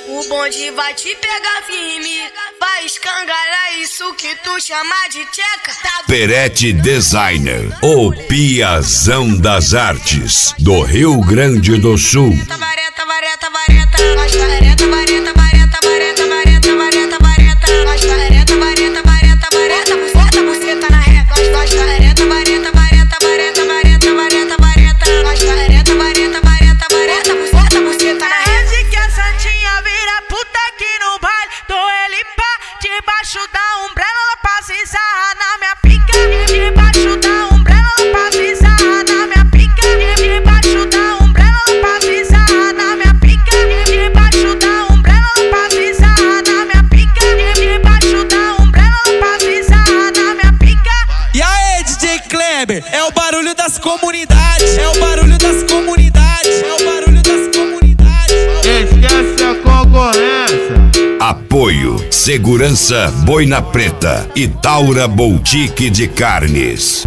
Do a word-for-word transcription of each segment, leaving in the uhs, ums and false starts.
O bonde vai te pegar firme, vai escangalhar isso que tu chama de tcheca. Tá... Perete Designer, o piazão das artes do Rio Grande do Sul. Vareta, vareta, vareta, nós vareta, vareta, vareta, vareta, vareta, vareta, vareta, nós vareta, vareta, vareta, vareta, bota a buceta na reta, nós vareta, vareta, vareta, vareta, vareta, vareta, vareta, nós vareta, vareta, vareta, vareta, bota a buceta na reta. Que a santinha vira puta aqui no baile, tô ele pá, debaixo da umbrella, ela passa e sarra na minha pica, debaixo da umbrella, ela passa e sarra na minha pica, debaixo da umbrella, ela passa e sarra na minha pica, debaixo da umbrella, ela passa e sarra na minha pica, debaixo da umbrella, ela passa e sarra na minha pica. E aí, D J Kleber, é o barulho das comunidades, é o barulho das comunidades, é o barulho das comunidades. Esquece a concorrência. Apoio Segurança Boina Preta e Taura Boutique de Carnes.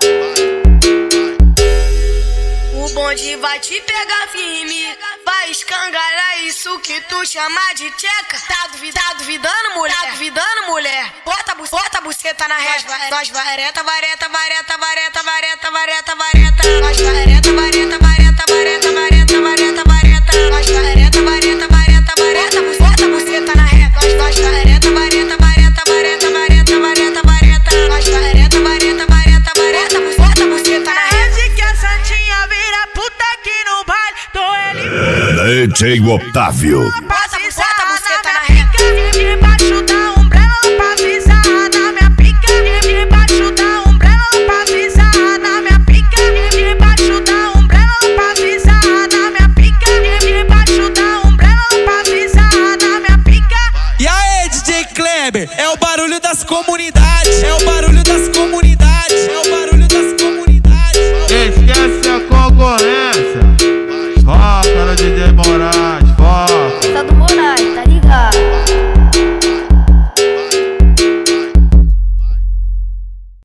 O bonde vai te pegar firme, vai escangalhar isso que tu chama de tcheca. Tá duvidando, tá duvidando, mulher? Tá duvidando, mulher? Bota, bu bota a buceta na reta. Nós vareta, vareta, vareta, vareta, vareta, vareta, vareta. Nós vareta, vareta, vareta, vareta, vareta, vareta, vareta. Nós vareta, vareta, vareta, vareta, bota a buceta na reta. Nós vareta, vareta, vareta, vareta, vareta, vareta, vareta. Nós vareta, vareta, vareta, vareta, bota a buceta na reta. Que a santinha vira puta aqui no baile, tô ele D J Otávio. Bota, bota a buceta na reta. Debaixo da umbrella, ela passa e sarra na minha pica, debaixo da umbrella, ela passa e sarra na minha pica, debaixo da umbrella, ela passa e sarra na minha pica, debaixo da umbrella, ela passa e sarra na minha pica. E aí, D J Kleber, é o barulho das comunidades, é o barulho das comunidades, é o barulho